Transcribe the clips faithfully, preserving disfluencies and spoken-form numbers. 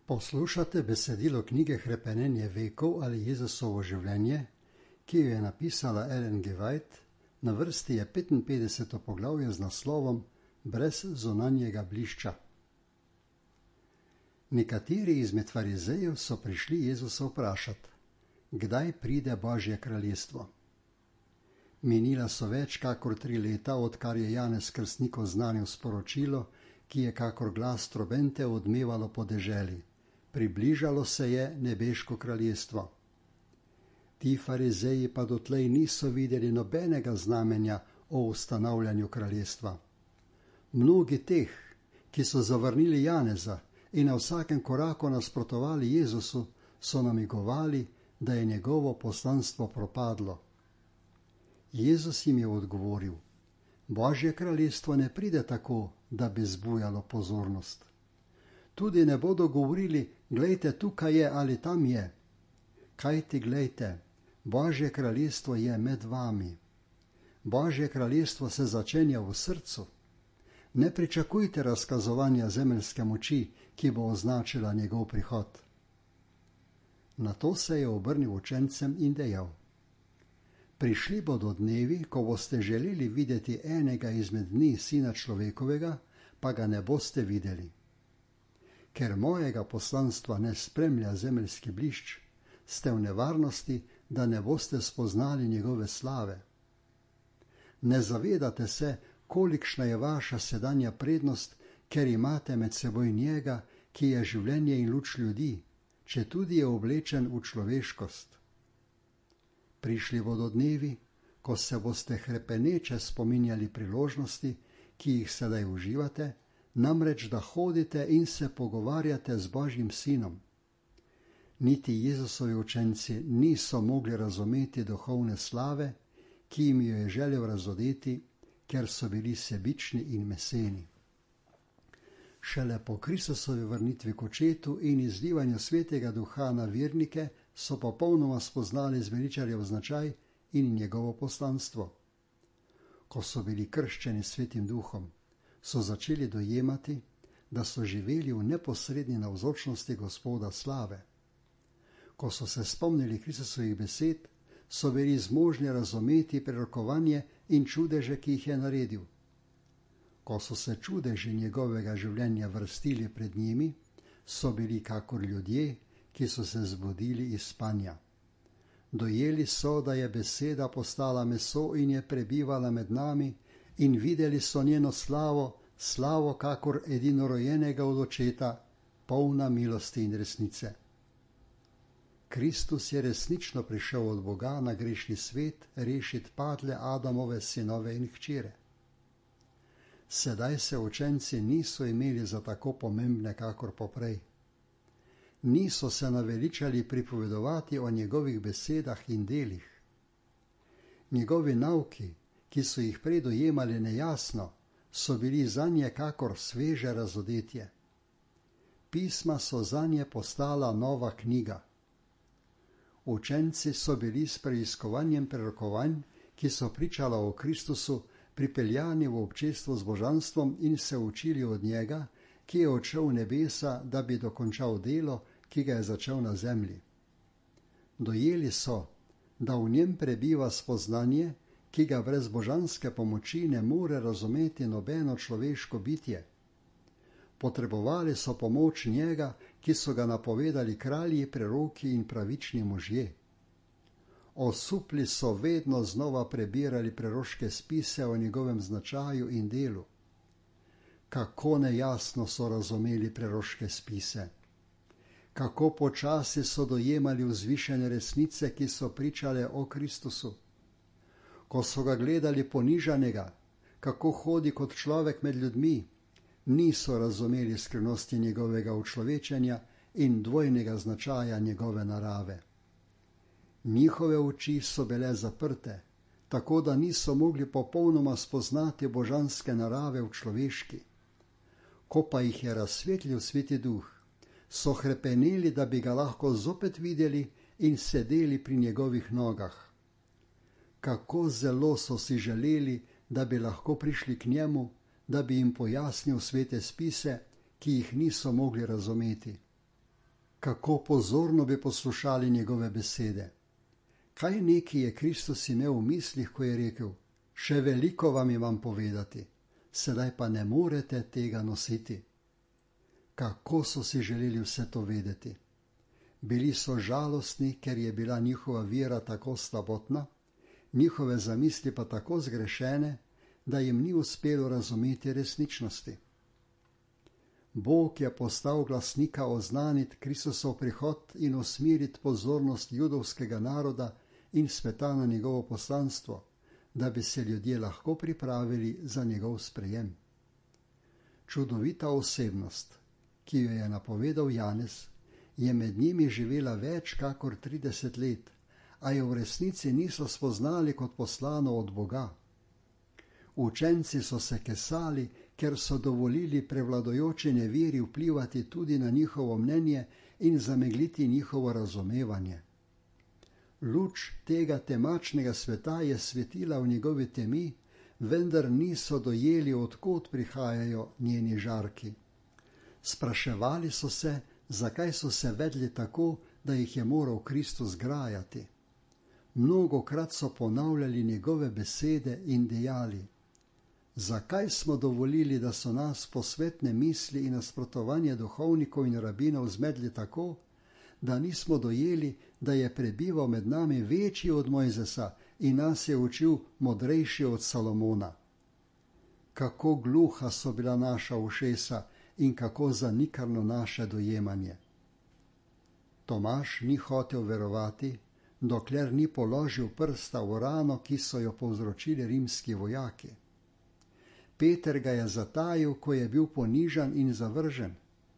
Poslušate besedilo knjige Hrepenenje vekov ali Jezusovo življenje, ki jo je napisala Ellen G. White, na vrsti je petinpetdeseto poglavje z naslovom Brez zunanjega blišča. Nekateri izmed farizejev so prišli Jezusa vprašati, kdaj pride Božje kraljestvo. Minila so več kakor tri leta, odkar je Janez Krstnik oznanil sporočilo, ki je kakor glas trobente odmevalo po deželi. Približalo se je nebeško kraljestvo. Ti farizeji pa dotlej niso videli nobenega znamenja o ustanavljanju kraljestva. Mnogi teh, ki so zavrnili Janeza in na vsakem koraku nasprotovali Jezusu, so namigovali, da je njegovo poslanstvo propadlo. Jezus jim je odgovoril: Božje kraljestvo ne pride tako, da bi zbujalo pozornost. Tudi ne bodo govorili, glejte, tukaj je ali tam je. Kaj ti glejte, Božje kraljestvo je med vami. Božje kraljestvo se začenja v srcu. Ne pričakujte razkazovanja zemeljske moči, ki bo označila njegov prihod. Nato se je obrnil učencem in dejal: Prišli bodo dnevi, ko boste želeli videti enega izmed dni Sina človekovega, pa ga ne boste videli. Ker mojega poslanstva ne spremlja zemeljski blišč, ste v nevarnosti, da ne boste spoznali njegove slave. Ne zavedate se, kolikšna je vaša sedanja prednost, ker imate med seboj njega, ki je življenje in luč ljudi, četudi je oblečen v človeškost. Prišli bodo dnevi, ko se boste hrepeneče spominjali priložnosti, ki jih sedaj uživate, namreč da hodite in se pogovarjate z Božjim sinom. Niti Jezusovi učenci niso mogli razumeti duhovne slave, ki jim jo je želel razodeti, ker so bili sebični in meseni. Šele po Kristusovi vrnitvi k očetu in izlivanju svetega duha na vernike so popolnoma spoznali zveličarjev značaj in njegovo poslanstvo. Ko so bili krščeni svetim duhom, so začeli dojemati, da so živeli v neposredni navzočnosti Gospoda slave. Ko so se spomnili Kristusovih besed, so bili zmožni razumeti prerokovanje in čudeže, ki jih je naredil. Ko so se čudeži njegovega življenja vrstili pred njimi, so bili kakor ljudje, ki so se zbudili iz spanja. Dojeli so, da je beseda postala meso in je prebivala med nami, in videli so njeno slavo, slavo kakor edinorojenega od očeta, polna milosti in resnice. Kristus je resnično prišel od Boga na grešni svet rešiti padle Adamove sinove in hčere. Sedaj se učenci niso imeli za tako pomembne kakor poprej. Niso se naveličali pripovedovati o njegovih besedah in delih. Njegovi nauki, ki so jih prej dojemali nejasno, so bili zanje kakor sveže razodetje. Pisma so zanje postala nova knjiga. Učenci so bili s preiskovanjem prerokovanj, ki so pričala o Kristusu, pripeljani v občestvo z božanstvom in se učili od njega, ki je odšel v nebesa, da bi dokončal delo, ki ga je začel na zemlji. Dojeli so, da v njem prebiva spoznanje, ki ga brez božanske pomoči ne more razumeti nobeno človeško bitje. Potrebovali so pomoč njega, ki so ga napovedali kralji, preroki in pravični možje. Osupli so vedno znova prebirali preroške spise o njegovem značaju in delu. Kako nejasno so razumeli preroške spise. Kako počasi so dojemali vzvišene resnice, ki so pričale o Kristusu. Ko so ga gledali ponižanega, kako hodi kot človek med ljudmi, niso razumeli skrivnosti njegovega učlovečenja in dvojnega značaja njegove narave. Njihove oči so bile zaprte, tako da niso mogli popolnoma spoznati božanske narave v človeški. Ko pa jih je razsvetlil sveti duh, so hrepeneli, da bi ga lahko zopet videli in sedeli pri njegovih nogah. Kako zelo so si želeli, da bi lahko prišli k njemu, da bi jim pojasnil svete spise, ki jih niso mogli razumeti. Kako pozorno bi poslušali njegove besede. Kaj neki je Kristus imel v mislih, ko je rekel: še veliko vam imam povedati, sedaj pa ne morete tega nositi. Kako so si želeli vse to vedeti? Bili so žalostni, ker je bila njihova vera tako slabotna, njihove zamisli pa tako zgrešene, da jim ni uspelo razumeti resničnosti. Bog je postal glasnika oznaniti Kristusov prihod in usmeriti pozornost judovskega naroda in sveta na njegovo poslanstvo, da bi se ljudje lahko pripravili za njegov sprejem. Čudovita osebnost, ki jo je napovedal Janez, je med njimi živela več kakor trideset let, a jo v resnici niso spoznali kot poslano od Boga. Učenci so se kesali, ker so dovolili prevladojoči neveri vplivati tudi na njihovo mnenje in zamegliti njihovo razumevanje. Luč tega temačnega sveta je svetila v njegovi temi, vendar niso dojeli, od kod prihajajo njeni žarki. Spraševali so se, zakaj so se vedli tako, da jih je moral Kristus grajati. Mnogokrat so ponavljali njegove besede in dejali: zakaj smo dovolili, da so nas posvetne misli in nasprotovanje duhovnikov in rabinov zmedli tako, da nismo dojeli, da je prebival med nami večji od Mojzesa in nas je učil modrejši od Salomona. Kako gluha so bila naša ušesa in kako zanikarno naše dojemanje. Tomaž ni hotel verovati, dokler ni položil prsta v rano, ki so jo povzročili rimski vojaki. Peter ga je zatajil, ko je bil ponižan in zavržen.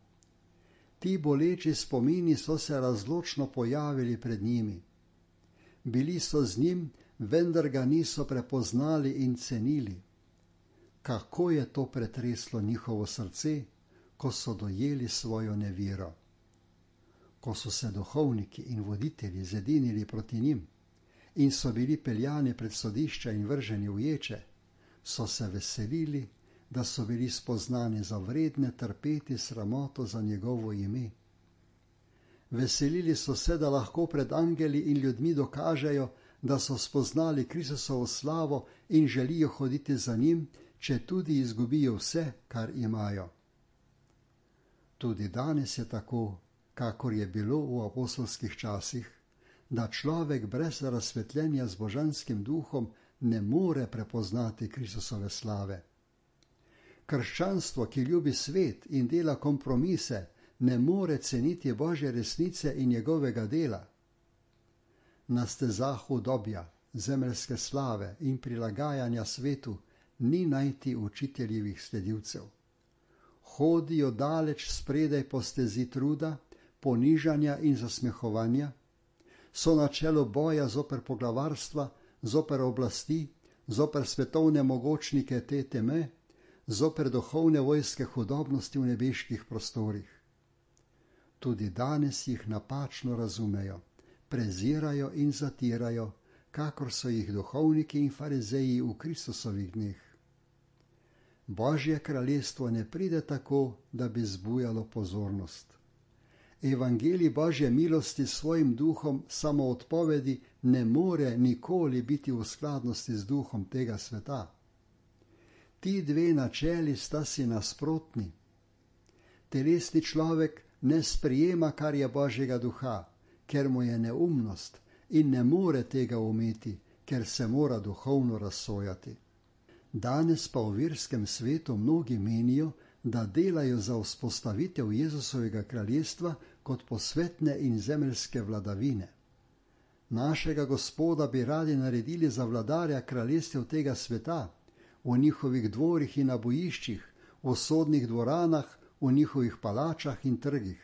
Ti boleči spomini so se razločno pojavili pred njimi. Bili so z njim, vendar ga niso prepoznali in cenili. Kako je to pretreslo njihovo srce, ko so dojeli svojo nevero. Ko so se duhovniki in voditelji zedinili proti njim in so bili peljani pred sodišča in vrženi v ječe, so se veselili, da so bili spoznani za vredne trpeti sramoto za njegovo ime. Veselili so se, da lahko pred angeli in ljudmi dokažejo, da so spoznali Kristusovo slavo in želijo hoditi za njim, če tudi izgubijo vse, kar imajo. Tudi danes je tako, kakor je bilo v apostolskih časih, da človek brez razsvetljenja z božanskim duhom ne more prepoznati Kristusove slave. Krščanstvo, ki ljubi svet in dela kompromise, ne more ceniti Božje resnice in njegovega dela. Na stezah udobja, zemeljske slave in prilagajanja svetu ni najti učiteljevih sledilcev. Hodijo daleč spredaj po stezi truda, ponižanja in zasmehovanja, so na čelu boja zoper poglavarstva, zoper oblasti, zoper svetovne mogočnike te teme, zoper duhovne vojske hudobnosti v nebeških prostorih. Tudi danes jih napačno razumejo, prezirajo in zatirajo, kakor so jih duhovniki in farizeji v Kristusovih dneh. Božje kraljestvo ne pride tako, da bi zbujalo pozornost. Evangelij Božje milosti s svojim duhom samoodpovedi ne more nikoli biti v skladnosti z duhom tega sveta. Ti dve načeli sta si nasprotni. Telesni človek ne sprijema, kar je Božjega duha, ker mu je neumnost in ne more tega umeti, ker se mora duhovno razsojati. Danes pa v verskem svetu mnogi menijo, da delajo za vzpostavitev Jezusovega kraljestva kot posvetne in zemeljske vladavine. Našega Gospoda bi radi naredili za vladarja kraljestev tega sveta, v njihovih dvorih in na bojiščih, v sodnih dvoranah, v njihovih palačah in trgih.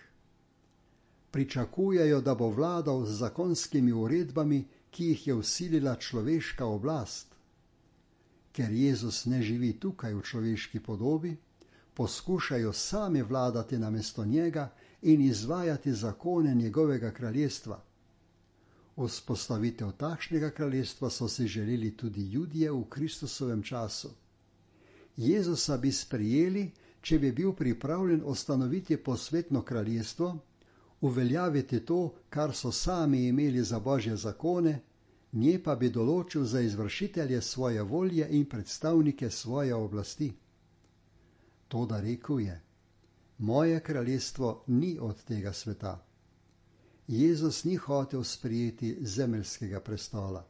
Pričakujejo, da bo vladal z zakonskimi uredbami, ki jih je vsilila človeška oblast. Ker Jezus ne živi tukaj v človeški podobi, poskušajo sami vladati namesto njega in izvajati zakone njegovega kraljestva. Vzpostavitev takšnega kraljestva so si želeli tudi Judje v Kristusovem času. Jezusa bi sprejeli, če bi bil pripravljen ustanoviti posvetno kraljestvo, uveljaviti to, kar so sami imeli za božje zakone, nje pa bi določil za izvršitelje svoje volje in predstavnike svoje oblasti. Toda rekel je: moje kraljestvo ni od tega sveta. Jezus ni hotel sprejeti zemeljskega prestola.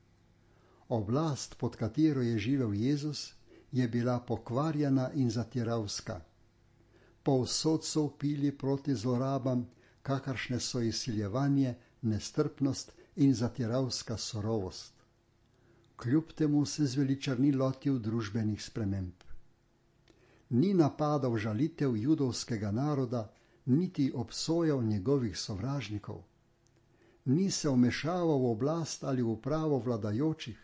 Oblast, pod katero je živel Jezus, je bila pokvarjena in zatiralska. Povsod so vpili proti zlorabam, kakršne so izsiljevanje, nestrpnost in zatiralska surovost. Kljub temu se zveličar ni lotil družbenih sprememb. Ni napadal žalitev judovskega naroda, niti obsojal njegovih sovražnikov. Ni se vmešaval v oblast ali v upravo vladajočih.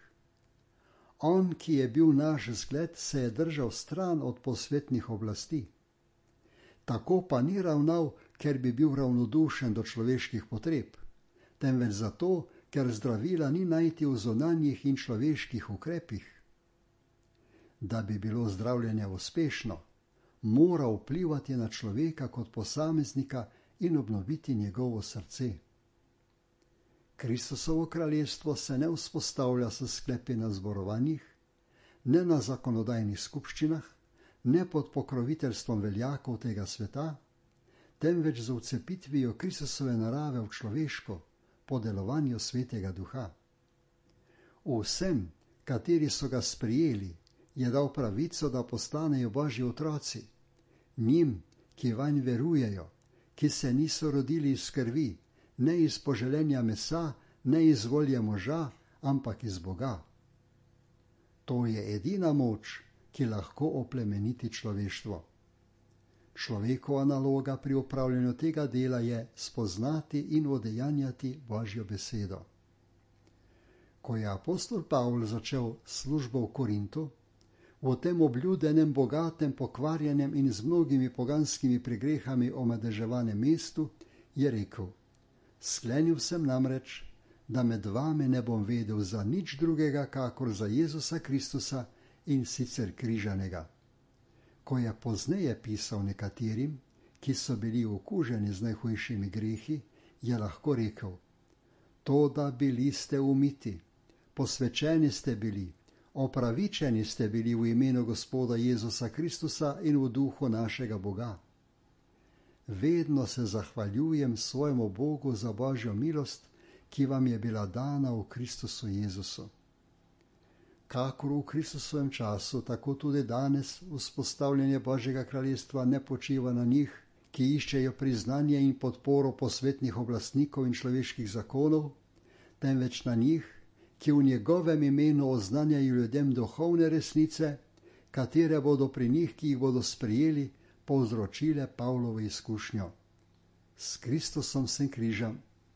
On, ki je bil naš zgled, se je držal stran od posvetnih oblasti. Tako pa ni ravnal, ker bi bil ravnodušen do človeških potreb, temveč zato, ker zdravila ni najti v zunanjih in človeških ukrepih. Da bi bilo zdravljenje uspešno, mora vplivati na človeka kot posameznika in obnoviti njegovo srce. Kristusovo kraljestvo se ne vzpostavlja s sklepi na zborovanjih, ne na zakonodajnih skupščinah, ne pod pokroviteljstvom veljakov tega sveta, temveč z vcepitvijo Kristusove narave v človeško, po delovanju Svetega Duha. Vsem, kateri so ga sprijeli, je dal pravico, da postanejo Božji otroci. Njim, ki vanj verujejo, ki se niso rodili iz krvi, ne iz poželenja mesa, ne iz volje moža, ampak iz Boga. To je edina moč, ki lahko oplemeniti človeštvo. Človekova naloga pri opravljanju tega dela je spoznati in udejanjati Božjo besedo. Ko je apostol Pavel začel službo v Korintu, v tem obljudenem, bogatem, pokvarjenem in z mnogimi poganskimi pregrehami omadeževanem mestu, je rekel: sklenil sem namreč, da med vami ne bom vedel za nič drugega, kakor za Jezusa Kristusa in sicer križanega. Ko je pozneje pisal nekaterim, ki so bili okuženi z najhujšimi grehi, je lahko rekel: toda bili ste umiti, posvečeni ste bili, opravičeni ste bili v imenu Gospoda Jezusa Kristusa in v duhu našega Boga. Vedno se zahvaljujem svojemu Bogu za Božjo milost, ki vam je bila dana v Kristusu Jezusu. Kakor v Kristusovem času, tako tudi danes vzpostavljanje Božjega kraljestva ne počiva na njih, ki iščejo priznanje in podporo posvetnih oblastnikov in človeških zakonov, temveč na njih, ki v njegovem imenu oznanjajo ljudem duhovne resnice, katere bodo pri njih, ki jih bodo sprejeli, povzročile Pavlovo izkušnjo. S Kristusom sem križan.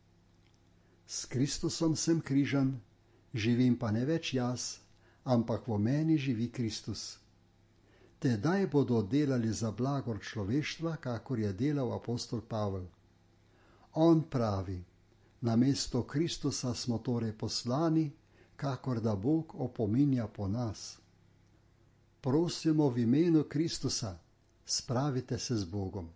S Kristusom sem križan, živim pa ne več jaz, ampak v meni živi Kristus. Tedaj bodo delali za blagor človeštva, kakor je delal apostol Pavel. On pravi: namesto Kristusa smo torej poslani, kakor da Bog opominja po nas. Prosimo v imenu Kristusa, spravite se z Bogom.